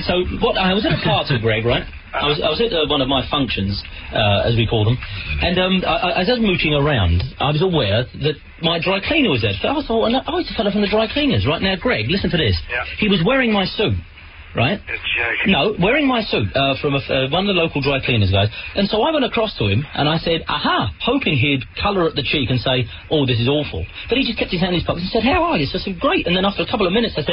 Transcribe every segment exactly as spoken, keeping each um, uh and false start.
so what? I was at a party, Greg, right? I was I was at uh, one of my functions, uh, as we call them, and um, I, I, as I was mooching around, I was aware that my dry cleaner was there. So I thought, oh, it's a fellow from the dry cleaners. Right now, Greg, listen to this. Yeah. He was wearing my suit. Right? You're joking. No, wearing my suit uh, from a, uh, one of the local dry cleaners guys. And so I went across to him and I said, aha, hoping he'd colour at the cheek and say, oh, this is awful. But he just kept his hand in his pocket and said, how are you? So I said, great. And then after a couple of minutes I said,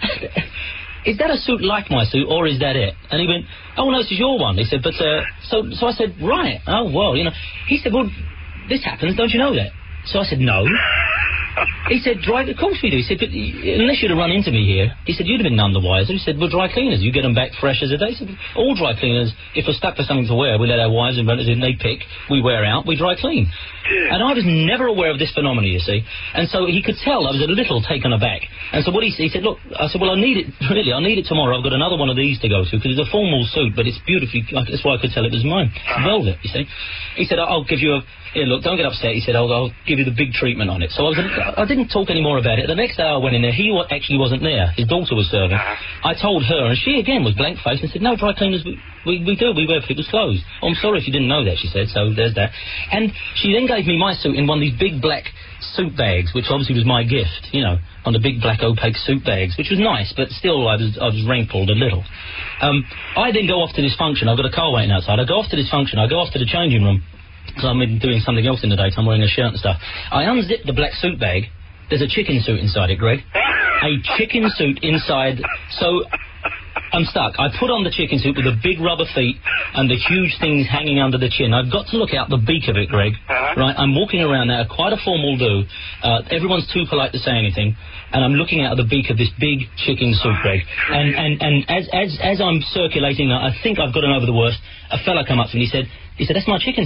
is that a suit like my suit or is that it? And he went, oh, no, this is your one. He said, but, uh, so, so I said, right, oh, well, you know. He said, well, this happens, don't you know that? So I said, no. He said, dry, of course we do. He said, but unless you'd have run into me here, he said, you'd have been none the wiser. He said, we're dry cleaners. You get them back fresh as a day. He said, all dry cleaners, if we're stuck for something to wear, we let our wives and relatives in, they pick, we wear out, we dry clean. Yeah. And I was never aware of this phenomenon, you see. And so he could tell I was a little taken aback. And so what he, he said, look, I said, well, I need it, really, I need it tomorrow. I've got another one of these to go to, because it's a formal suit, but it's beautifully, that's why I could tell it was mine. Uh-huh. Velvet, you see. He said, I'll give you a, here, look, don't get upset. He said, I'll, I'll give you the big treatment on it. So I was, I didn't talk any more about it. The next day I went in there, he actually wasn't there. His daughter was serving. Uh-huh. I told her, and she again was blank-faced and said, no, dry cleaners, we, we, we do, we wear people's clothes. Oh, I'm sorry if you didn't know that, she said, so there's that. And she then gave me my suit in one of these big black suit bags, which obviously was my gift, you know, on the big black opaque suit bags, which was nice, but still I was, I was rankled a little. Um, I then go off to this function. I've got a car waiting outside. I go off to this function. I go off to the changing room. So I'm doing something else in the daytime, wearing a shirt and stuff. I unzip the black suit bag. There's a chicken suit inside it, Greg. A chicken suit inside. So I'm stuck. I put on the chicken suit with the big rubber feet and the huge things hanging under the chin. I've got to look out the beak of it, Greg. Uh-huh. Right, I'm walking around there, quite a formal do. Uh, everyone's too polite to say anything. And I'm looking out of the beak of this big chicken suit, Greg. And, and, and as, as, as I'm circulating, I think I've gotten over the worst. A fella come up to me and he said, He said, that's my chicken